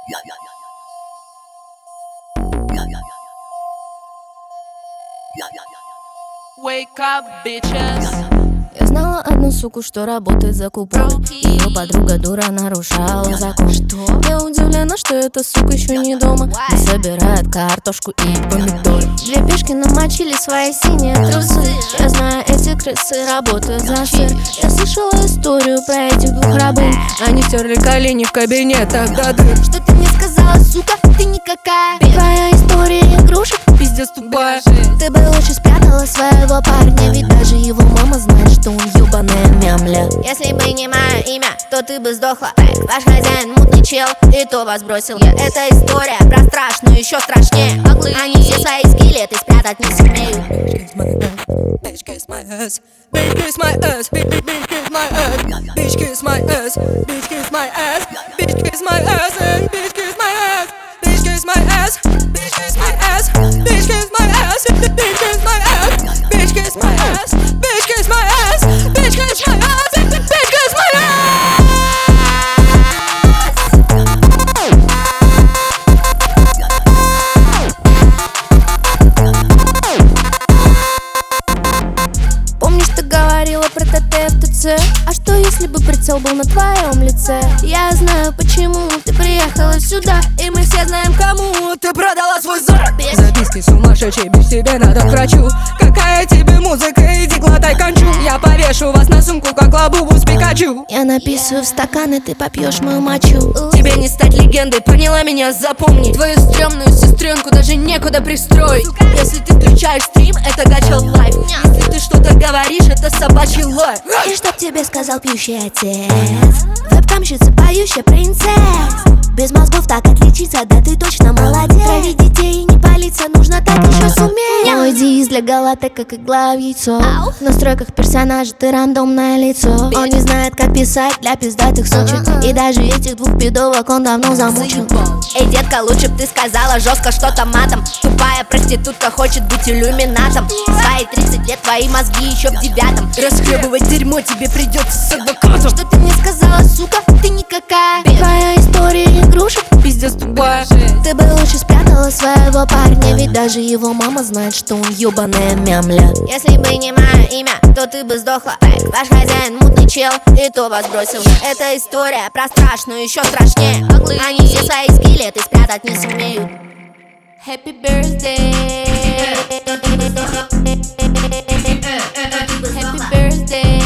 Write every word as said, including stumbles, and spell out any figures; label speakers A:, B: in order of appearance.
A: Wake up, bitches.
B: Я знала одну суку, что работает за купон. Ее подруга дура нарушала закон. Что? Я удивлена, что эта сука еще не дома. И собирает картошку и помидоры. Две пешки намочили свои синие трусы. Я знаю, эти крысы работают за сыр. Я слышала историю про этих двух рабынь. Они стерли колени в кабинетах до дыр.
C: Что ты мне сказала, сука? Ты никакая.
B: Твоя история игрушек
A: Пиздец тупая.
B: Ты бы лучше спрятала своего парня, ведь даже его мама знает, что он ёбаная мямля.
C: Если бы не мое имя, то ты бы сдохла. Ваш хозяин мутный чел, и то вас бросил. Это история про страшную, еще страшнее. Они все свои скелеты спрятать не сумеют.
A: Bitch kiss my ass, bitch kiss my ass, bitch kiss my ass, bitch kiss my ass, bitch kiss my ass, bitch kiss my ass, bitch kiss my ass, bitch kiss my ass, bitch kiss my ass, bitch kiss my ass, bitch kiss my ass, bitch kiss my ass, bitch kiss my ass, bitch kiss my ass, bitch kiss my ass.
B: Помнишь, ты говорила про ТТ в ТЦ? А что если бы прицел был на твоем лице? Я знаю, почему ты приехала сюда, и мы все знаем, кому
A: Ты продала свой зад. Записки сумасшедшие, бишь, тебе надо к врачу. Какая тебе музыка, иди глотай кончу. Я повешу вас на сумку, как лабубу с Пикачу.
B: Я написываю в стакан, и ты попьешь мою мочу.
A: Тебе не стать легендой, поняла меня, запомни. Твою стрёмную сестренку даже некуда пристроить. Если ты включаешь стрим, это гача лайф. Если ты что-то говоришь, это собачий лай.
B: И чтоб тебе сказал пьющий отец, вебкамщица, поющая принцесс. Без мозгов так отличиться, да ты точно молодец. Травить детей и не палиться, нужно так еще суметь. Мой диз для галаты, как игла в яйцо. В настройках персонажа ты рандомное лицо. Он не знает, как писать для пиздатых сучек. И даже этих двух пидовок он давно замучил.
C: Эй, детка, лучше б ты сказала жестко что-то матом. Тупая проститутка хочет быть иллюминатом. Свои тридцать лет твои мозги еще в девятом.
A: Расхлебывать дерьмо тебе придется с адвокатом.
C: Что ты мне сказала, сука? Ты никакая.
B: Твоя история игрушек,
A: Пиздец тупая.
B: ты бы лучше спрятала своего парня, ведь даже его мама знает, что он ёбаная мямля.
C: Если бы не мое имя, то ты бы сдохла. Ваш хозяин мутный чел, и то вас бросил. Это история про страшную, еще страшнее. Они все свои скелеты спрятать не сумеют. Happy birthday. Happy birthday.